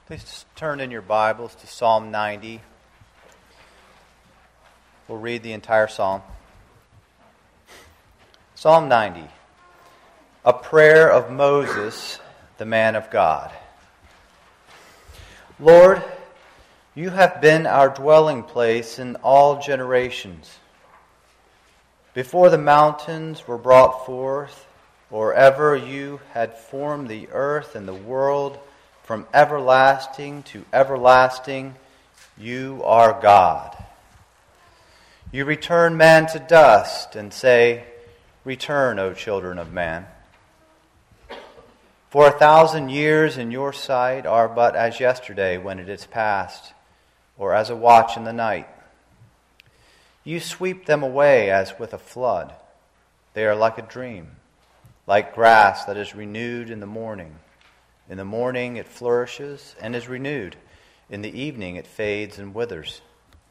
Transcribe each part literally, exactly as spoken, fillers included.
Please turn in your Bibles to Psalm ninety. We'll read the entire psalm. Psalm ninety, a prayer of Moses, the man of God. Lord, you have been our dwelling place in all generations. Before the mountains were brought forth, or ever you had formed the earth and the world, from everlasting to everlasting, you are God. You return man to dust and say, "Return, O children of man." For a thousand years in your sight are but as yesterday when it is past, or as a watch in the night. You sweep them away as with a flood. They are like a dream, like grass that is renewed in the morning. In the morning it flourishes and is renewed. In the evening it fades and withers.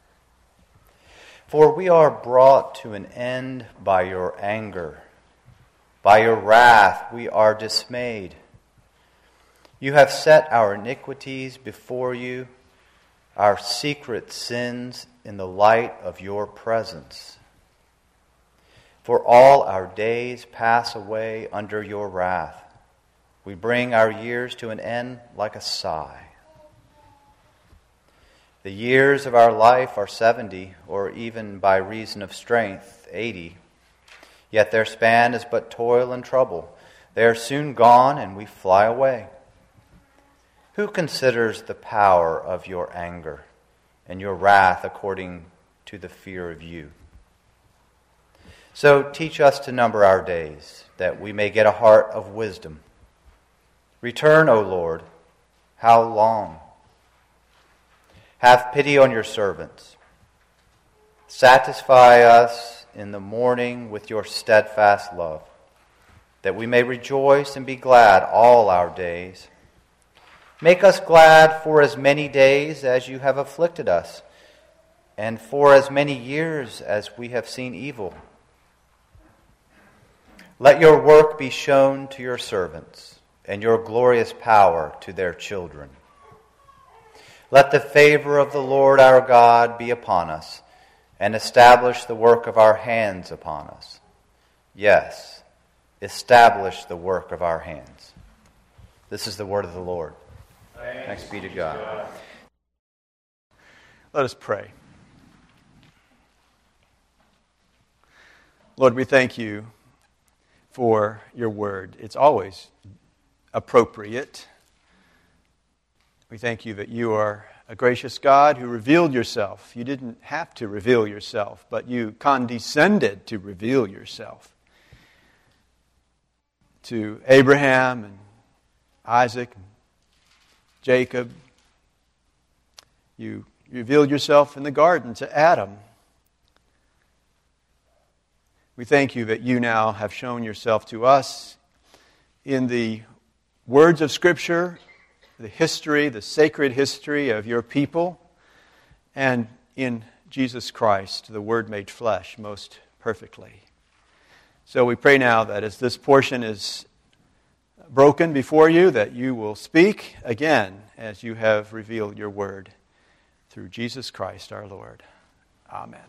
For we are brought to an end by your anger. By your wrath we are dismayed. You have set our iniquities before you, our secret sins in the light of your presence. For all our days pass away under your wrath. We bring our years to an end like a sigh. The years of our life are seventy, or even by reason of strength, eighty. Yet their span is but toil and trouble. They are soon gone, and we fly away. Who considers the power of your anger and your wrath according to the fear of you? So teach us to number our days, that we may get a heart of wisdom. Return, O Lord, how long? Have pity on your servants. Satisfy us in the morning with your steadfast love, that we may rejoice and be glad all our days. Make us glad for as many days as you have afflicted us, and for as many years as we have seen evil. Let your work be shown to your servants, and your glorious power to their children. Let the favor of the Lord our God be upon us, and establish the work of our hands upon us. Yes, establish the work of our hands. This is the word of the Lord. Thanks, Thanks be to God. God. Let us pray. Lord, we thank you for your word. It's always appropriate. We thank you that you are a gracious God who revealed yourself. You didn't have to reveal yourself, but you condescended to reveal yourself to Abraham and Isaac and Jacob. You revealed yourself in the garden to Adam. We thank you that you now have shown yourself to us in the words of Scripture, the history, the sacred history of your people, and in Jesus Christ, the Word made flesh most perfectly. So we pray now that as this portion is broken before you, that you will speak again as you have revealed your Word through Jesus Christ our Lord. Amen.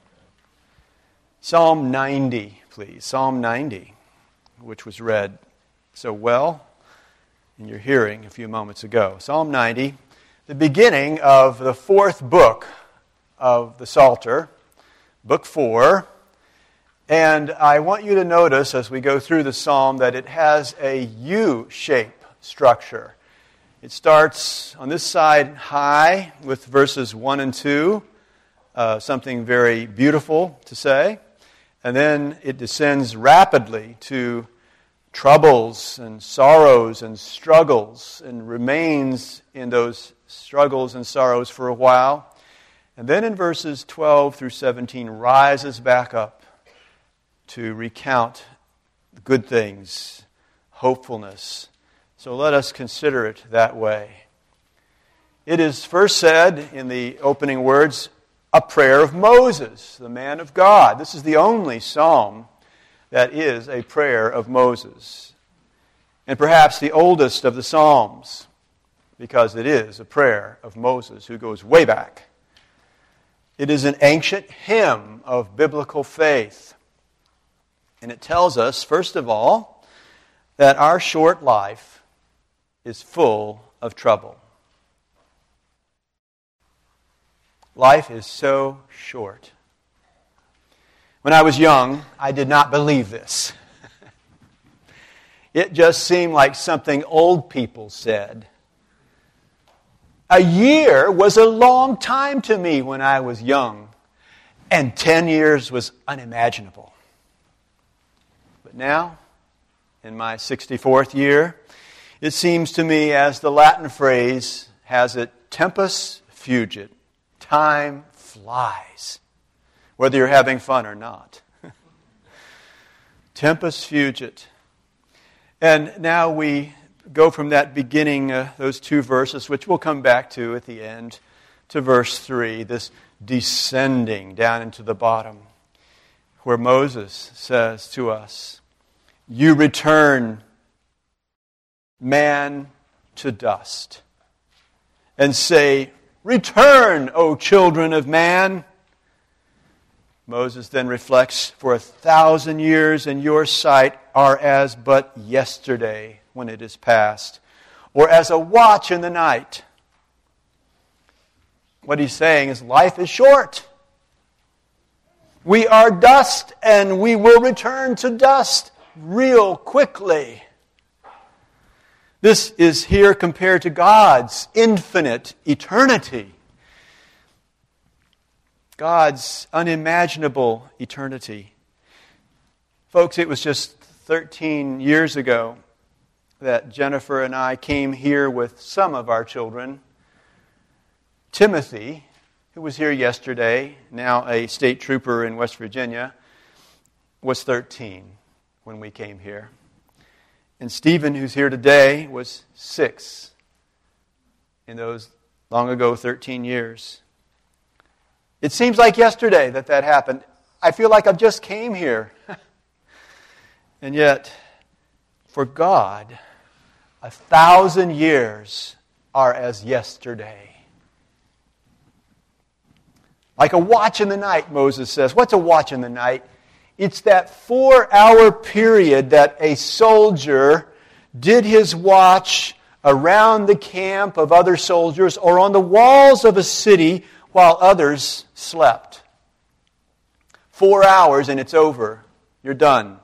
Psalm ninety, please. Psalm ninety, which was read so well in your hearing a few moments ago. Psalm ninety, the beginning of the fourth book of the Psalter, book four. And I want you to notice as we go through the psalm that it has a U-shape structure. It starts on this side high with verses one and two, uh, something very beautiful to say. And then it descends rapidly to troubles and sorrows and struggles, and remains in those struggles and sorrows for a while. And then in verses twelve through seventeen rises back up to recount the good things, hopefulness. So let us consider it that way. It is first said in the opening words, a prayer of Moses, the man of God. This is the only psalm that is a prayer of Moses, and perhaps the oldest of the Psalms. because it is a prayer of Moses who goes way back. It is an ancient hymn of biblical faith. And it tells us, first of all, that our short life is full of trouble. Life is so short. When I was young, I did not believe this. It just seemed like something old people said. A year was a long time to me when I was young, and ten years was unimaginable. But now, in my sixty-fourth year, it seems to me, as the Latin phrase has it, tempus fugit, time flies, whether you're having fun or not. Tempus fugit. And now we go from that beginning, uh, those two verses, which we'll come back to at the end, to verse three, this descending down into the bottom, where Moses says to us, "You return man to dust, and say, 'Return, O children of man.'" Moses then reflects, "For a thousand years in your sight are as but yesterday when it is past, or as a watch in the night." What he's saying is life is short. We are dust, and we will return to dust real quickly. This is here compared to God's infinite eternity. God's unimaginable eternity. Folks, it was just thirteen years ago that Jennifer and I came here with some of our children. Timothy, who was here yesterday, now a state trooper in West Virginia, was thirteen when we came here. And Stephen, who's here today, was six in those long ago thirteen years. It seems like yesterday that that happened. I feel like I just came here. And yet, for God, a thousand years are as yesterday. Like a watch in the night, Moses says. What's a watch in the night? It's that four-hour period that a soldier did his watch around the camp of other soldiers or on the walls of a city while others slept. Four hours and it's over. You're done.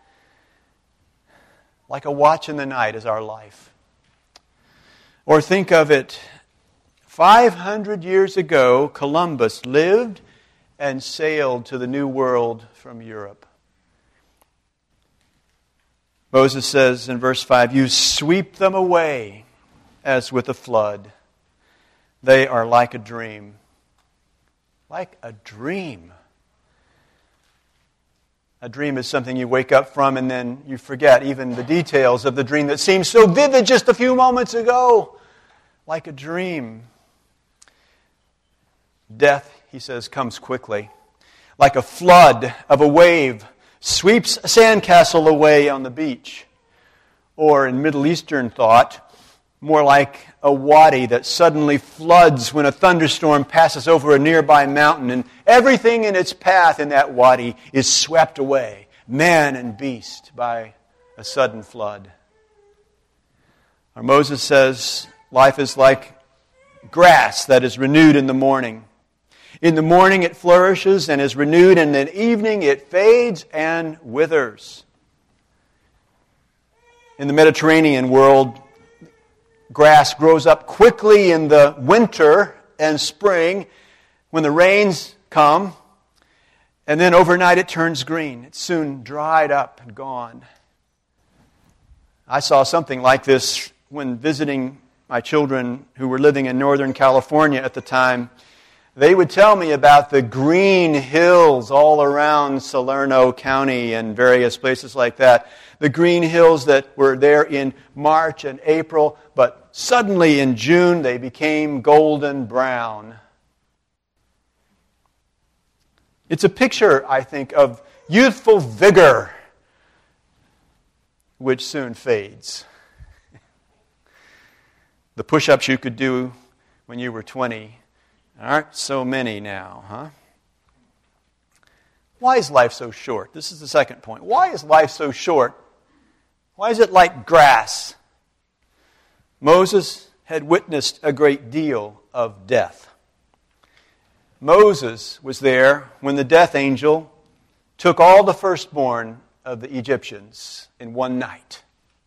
Like a watch in the night is our life. Or think of it, five hundred years ago, Columbus lived and sailed to the New World from Europe. Moses says in verse five, "You sweep them away as with a flood. They are like a dream." Like a dream. A dream is something you wake up from and then you forget even the details of the dream that seemed so vivid just a few moments ago. Like a dream. Death, he says, comes quickly. Like a flood of a wave sweeps a sandcastle away on the beach. Or in Middle Eastern thought, more like a wadi that suddenly floods when a thunderstorm passes over a nearby mountain, and everything in its path in that wadi is swept away, man and beast, by a sudden flood. Or Moses says, life is like grass that is renewed in the morning. In the morning it flourishes and is renewed, and in the evening it fades and withers. In the Mediterranean world, grass grows up quickly in the winter and spring when the rains come, and then overnight it turns green. It's soon dried up and gone. I saw something like this when visiting my children who were living in Northern California at the time. They would tell me about the green hills all around Salerno County and various places like that. The green hills that were there in March and April, but suddenly in June they became golden brown. It's a picture, I think, of youthful vigor, which soon fades. The push-ups you could do when you were twenty aren't so many now, huh? Why is life so short? This is the second point. Why is life so short? Why is it like grass? Moses had witnessed a great deal of death. Moses was there when the death angel took all the firstborn of the Egyptians in one night.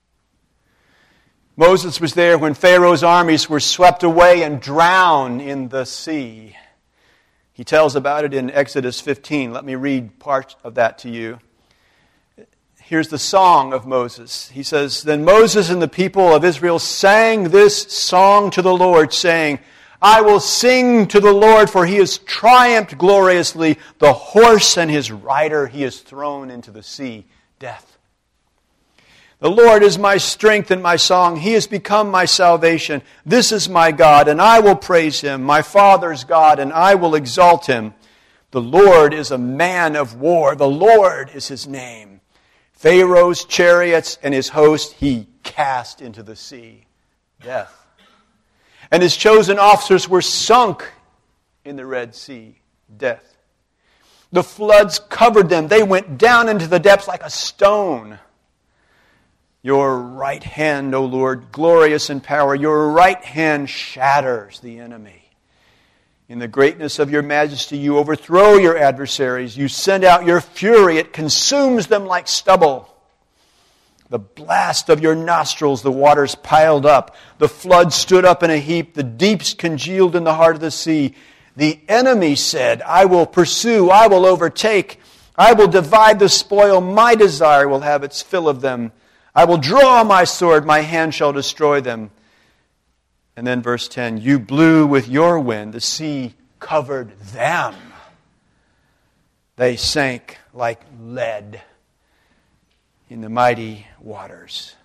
Moses was there when Pharaoh's armies were swept away and drowned in the sea. He tells about it in Exodus fifteen. Let me read part of that to you. Here's the song of Moses. He says, "Then Moses and the people of Israel sang this song to the Lord, saying, I will sing to the Lord, for he has triumphed gloriously. The horse and his rider he has thrown into the sea, death. The Lord is my strength and my song. He has become my salvation. This is my God, and I will praise him, my Father's God, and I will exalt him. The Lord is a man of war. The Lord is his name. Pharaoh's chariots and his host he cast into the sea, death. And his chosen officers were sunk in the Red Sea, death. The floods covered them. They went down into the depths like a stone. Your right hand, O Lord, glorious in power, your right hand shatters the enemy. In the greatness of your majesty, you overthrow your adversaries. You send out your fury. It consumes them like stubble. The blast of your nostrils, the waters piled up. The flood stood up in a heap. The deeps congealed in the heart of the sea. The enemy said, I will pursue, I will overtake. I will divide the spoil. My desire will have its fill of them. I will draw my sword. My hand shall destroy them. And then verse ten, you blew with your wind. The sea covered them. They sank like lead in the mighty waters.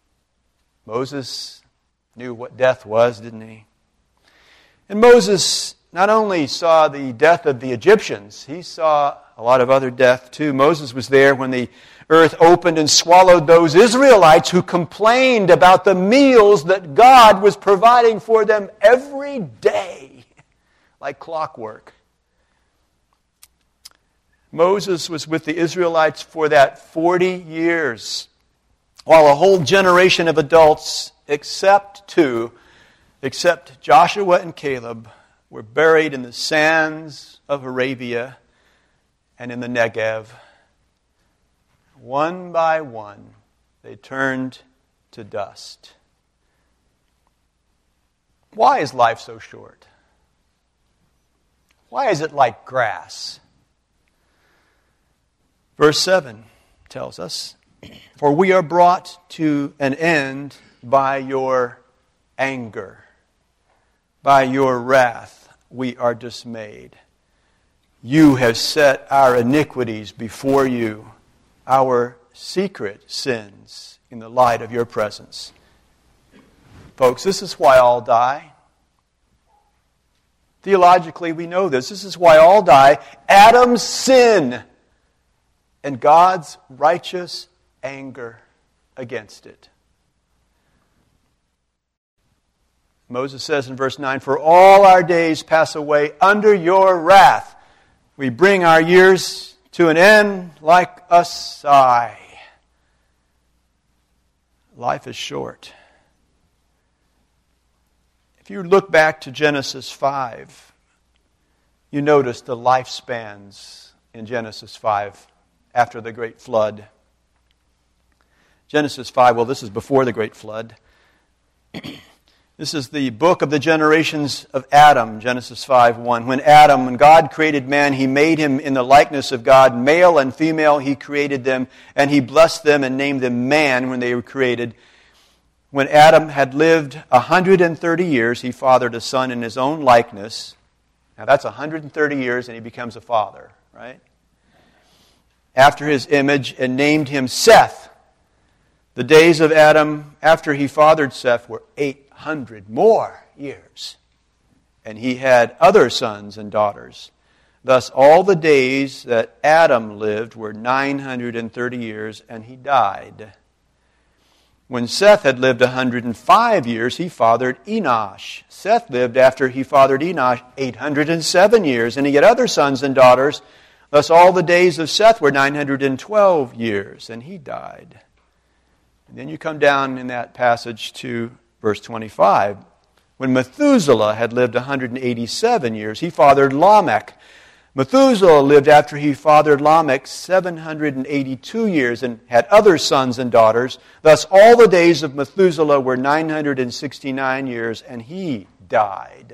Moses knew what death was, didn't he? And Moses not only saw the death of the Egyptians, he saw a lot of other death too. Moses was there when the earth opened and swallowed those Israelites who complained about the meals that God was providing for them every day, like clockwork. Moses was with the Israelites for that forty years, while a whole generation of adults, except two, except Joshua and Caleb, were buried in the sands of Arabia and in the Negev. One by one, they turned to dust. Why is life so short? Why is it like grass? Verse seven tells us, for we are brought to an end by your anger. By your wrath we are dismayed. You have set our iniquities before you, our secret sins in the light of your presence. Folks, this is why all die. Theologically, we know this. This is why all die. Adam's sin and God's righteous anger against it. Moses says in verse nine, for all our days pass away under your wrath. We bring our years to an end like a sigh. Life is short. If you look back to Genesis five, you notice the lifespans in Genesis five after the great flood. Genesis five, well, this is before the great flood. This is the book of the generations of Adam, Genesis five one. When Adam, when God created man, he made him in the likeness of God. Male and female, he created them, and he blessed them and named them man when they were created. When Adam had lived one hundred thirty years, he fathered a son in his own likeness. Now that's one hundred thirty years, and he becomes a father, right? After his image, and named him Seth. The days of Adam after he fathered Seth were eight hundred more years. And he had other sons and daughters. Thus all the days that Adam lived were nine hundred thirty years, and he died. When Seth had lived one hundred five years, he fathered Enosh. Seth lived after he fathered Enosh eight hundred seven years, and he had other sons and daughters. Thus all the days of Seth were nine hundred twelve years, and he died. And then you come down in that passage to verse twenty-five. When Methuselah had lived one hundred eighty-seven years, he fathered Lamech. Methuselah lived after he fathered Lamech seven hundred eighty-two years and had other sons and daughters. Thus all the days of Methuselah were nine hundred sixty-nine years, and he died.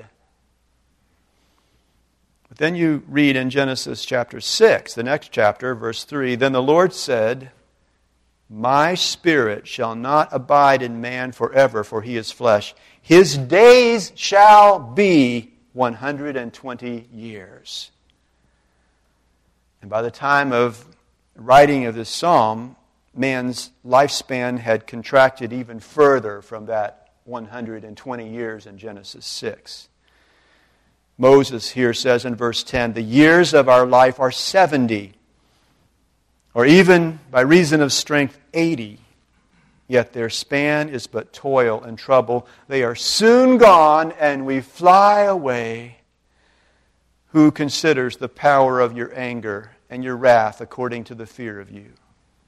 But then you read in Genesis chapter six, the next chapter, verse three, Then the Lord said, My spirit shall not abide in man forever, for he is flesh. His days shall be one hundred twenty years. And by the time of writing of this psalm, man's lifespan had contracted even further from that one hundred twenty years in Genesis six. Moses here says in verse ten, The years of our life are seventy, or even by reason of strength eighty. Yet their span is but toil and trouble. They are soon gone, and we fly away. Who considers the power of your anger and your wrath according to the fear of you?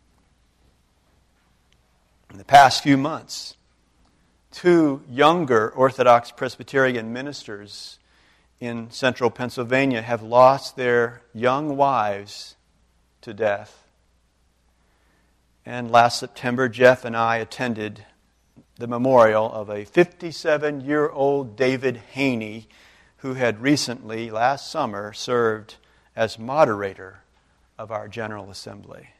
In the past few months, two younger Orthodox Presbyterian ministers in central Pennsylvania have lost their young wives to death. And last September, Jeff and I attended the memorial of a fifty-seven-year-old David Haney, who had recently, last summer, served as moderator of our General Assembly.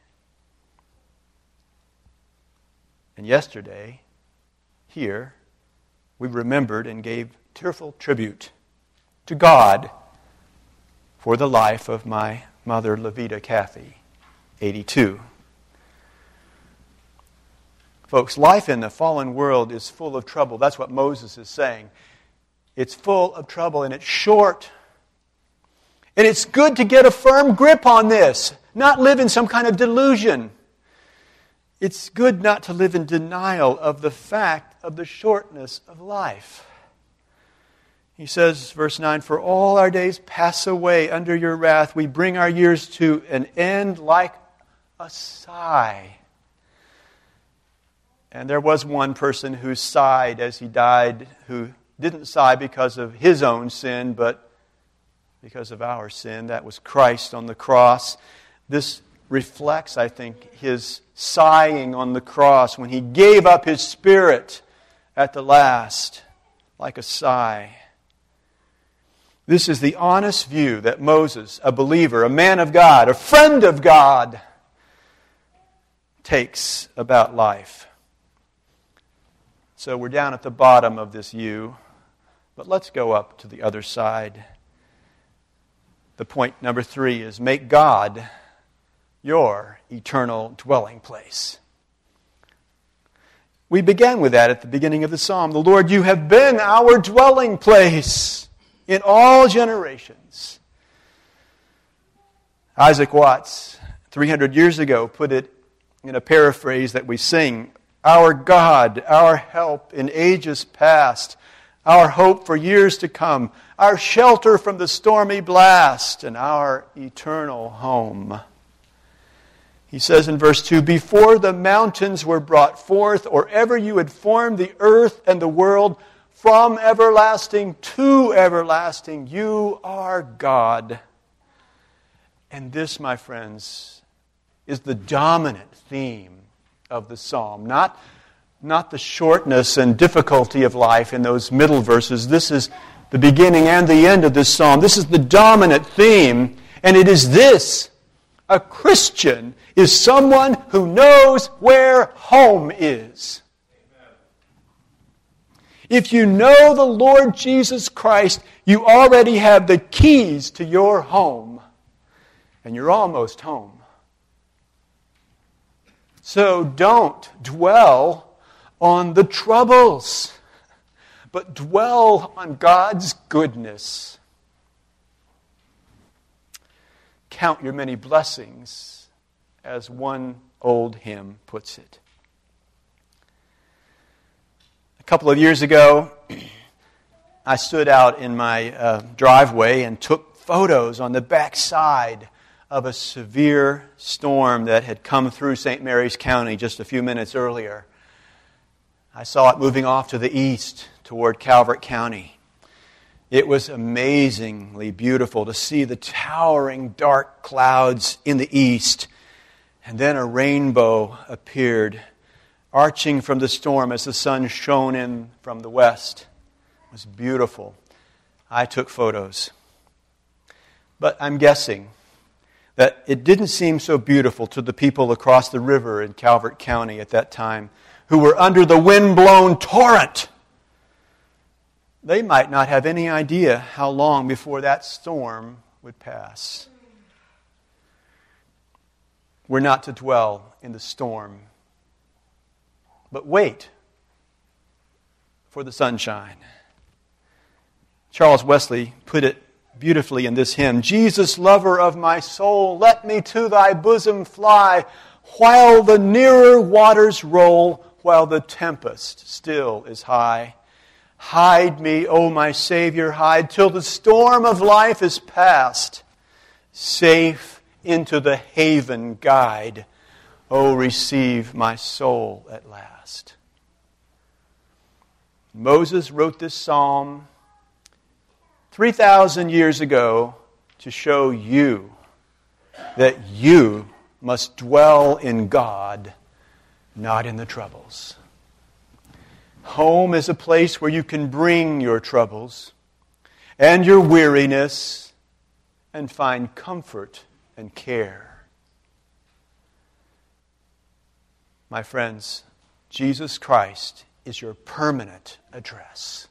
And yesterday, here, we remembered and gave tearful tribute to God for the life of my mother, Levita Cathy, eighty-two. Folks, life in the fallen world is full of trouble. That's what Moses is saying. It's full of trouble, and it's short. And it's good to get a firm grip on this, not live in some kind of delusion. It's good not to live in denial of the fact of the shortness of life. He says, verse nine, For all our days pass away under your wrath. We bring our years to an end like a sigh. And there was one person who sighed as he died, who didn't sigh because of his own sin, but because of our sin. That was Christ on the cross. This reflects, I think, his sighing on the cross when he gave up his spirit at the last, like a sigh. This is the honest view that Moses, a believer, a man of God, a friend of God, takes about life. So we're down at the bottom of this U. But let's go up to the other side. The point number three is make God your eternal dwelling place. We began with that at the beginning of the psalm. The Lord, you have been our dwelling place in all generations. Isaac Watts, three hundred years ago, put it in a paraphrase that we sing, Our God, our help in ages past, our hope for years to come, our shelter from the stormy blast, and our eternal home. He says in verse two, Before the mountains were brought forth, or ever you had formed the earth and the world, from everlasting to everlasting, you are God. And this, my friends, is the dominant theme of the psalm. Not Not the shortness and difficulty of life in those middle verses. This is the beginning and the end of this psalm. This is the dominant theme, and it is this. A Christian is someone who knows where home is. Amen. If you know the Lord Jesus Christ, you already have the keys to your home, and you're almost home. So don't dwell on the troubles, but dwell on God's goodness. Count your many blessings, as one old hymn puts it. couple of years ago, I stood out in my uh, driveway and took photos on the backside of a severe storm that had come through Saint Mary's County just a few minutes earlier. I saw it moving off to the east toward Calvert County. It was amazingly beautiful to see the towering dark clouds in the east, and then a rainbow appeared, arching from the storm as the sun shone in from the west. It was beautiful. I took photos. But I'm guessing that it didn't seem so beautiful to the people across the river in Calvert County at that time who were under the wind-blown torrent. They might not have any idea how long before that storm would pass. We're not to dwell in the storm, but wait for the sunshine. Charles Wesley put it beautifully in this hymn: Jesus, lover of my soul, let me to thy bosom fly, while the nearer waters roll, while the tempest still is high. Hide me, O my Savior, hide, till the storm of life is past. Safe into the haven guide, O receive my soul at last. Moses wrote this psalm three thousand years ago to show you that you must dwell in God, not in the troubles. Home is a place where you can bring your troubles and your weariness and find comfort and care. My friends, Jesus Christ is your permanent address.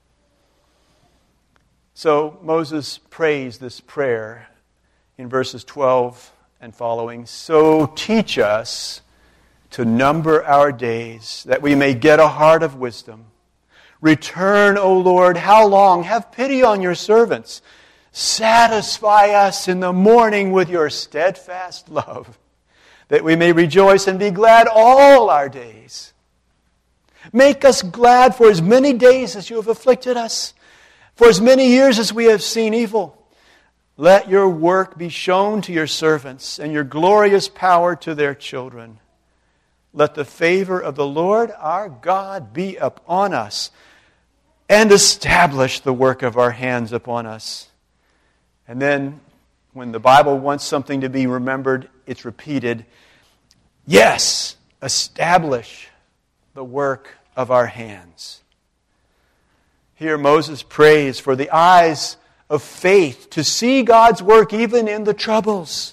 So Moses prays this prayer in verses twelve and following. So teach us to number our days, that we may get a heart of wisdom. Return, O Lord, how long? Have pity on your servants. Satisfy us in the morning with your steadfast love, that we may rejoice and be glad all our days. Make us glad for as many days as you have afflicted us, for as many years as we have seen evil. Let your work be shown to your servants, and your glorious power to their children. Let the favor of the Lord our God be upon us, and establish the work of our hands upon us. And then, when the Bible wants something to be remembered, it's repeated. Yes, establish the work of our hands. Here Moses prays for the eyes of faith to see God's work even in the troubles.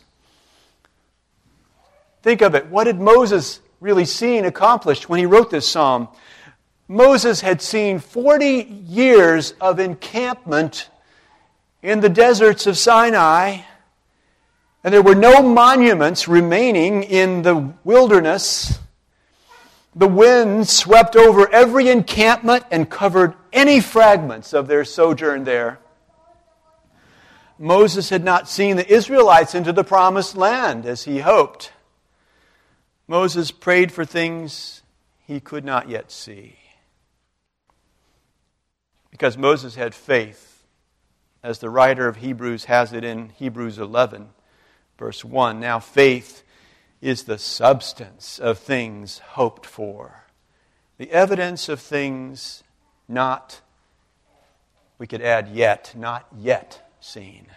Think of it. What did Moses really see and accomplished when he wrote this psalm? Moses had seen forty years of encampment in the deserts of Sinai, and there were no monuments remaining in the wilderness. The wind swept over every encampment and covered any fragments of their sojourn there. Moses had not seen the Israelites into the promised land as he hoped. Moses prayed for things he could not yet see. Because Moses had faith, as the writer of Hebrews has it in Hebrews eleven, verse one. Now faith is the substance of things hoped for, the evidence of things not, we could add yet, not yet seen.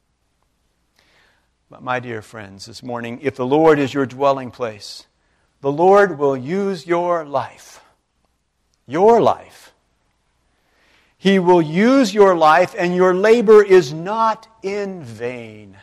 But my dear friends, this morning, if the Lord is your dwelling place, the Lord will use your life. Your life. He will use your life, and your labor is not in vain.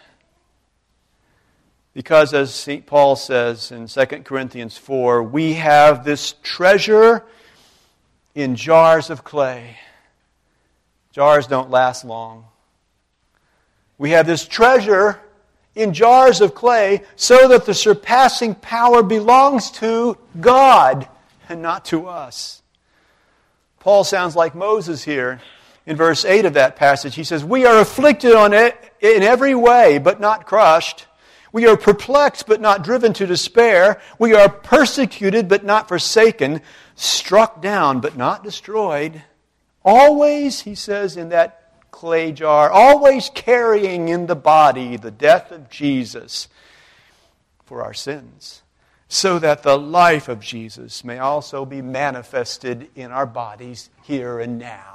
Because as Saint Paul says in Second Corinthians four, we have this treasure in jars of clay. Jars don't last long. We have this treasure in jars of clay so that the surpassing power belongs to God and not to us. Paul sounds like Moses here in verse eight of that passage. He says, we are afflicted on it in every way, but not crushed. We are perplexed but not driven to despair. We are persecuted but not forsaken, struck down but not destroyed. Always, he says in that clay jar, always carrying in the body the death of Jesus for our sins, so that the life of Jesus may also be manifested in our bodies here and now.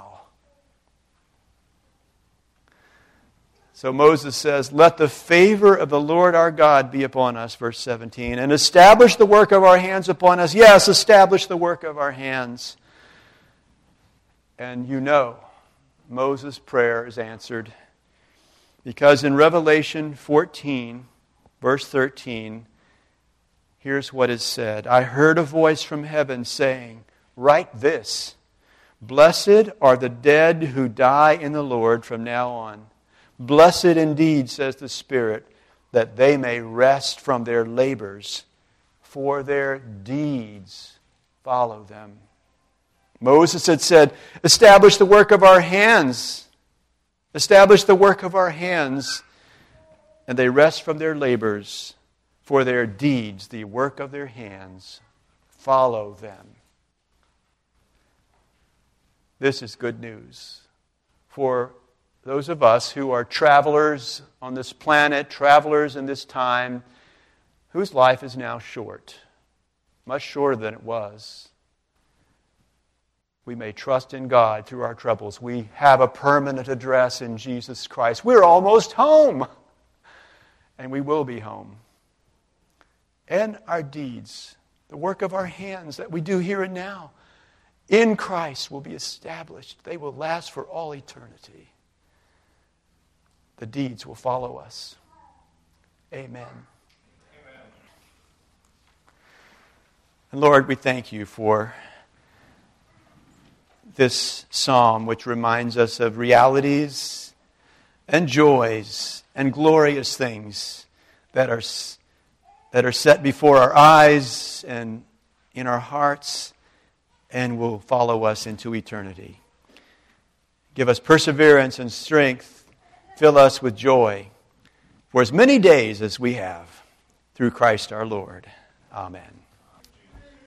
So Moses says, let the favor of the Lord our God be upon us, verse seventeen, and establish the work of our hands upon us. Yes, establish the work of our hands. And you know, Moses' prayer is answered, because in Revelation fourteen, verse thirteen, here's what is said. I heard a voice from heaven saying, write this, blessed are the dead who die in the Lord from now on. Blessed indeed, says the Spirit, that they may rest from their labors, for their deeds follow them. Moses had said, establish the work of our hands. Establish the work of our hands. And they rest from their labors, for their deeds, the work of their hands, follow them. This is good news for those of us who are travelers on this planet, travelers in this time, whose life is now short, much shorter than it was. We may trust in God through our troubles. We have a permanent address in Jesus Christ. We're almost home, and we will be home. And our deeds, the work of our hands that we do here and now, in Christ will be established. They will last for all eternity. The deeds will follow us. Amen. Amen. And Lord, we thank you for this psalm, which reminds us of realities and joys and glorious things that are, that are set before our eyes and in our hearts and will follow us into eternity. Give us perseverance and strength. Fill us with joy for as many days as we have, through Christ our Lord. Amen.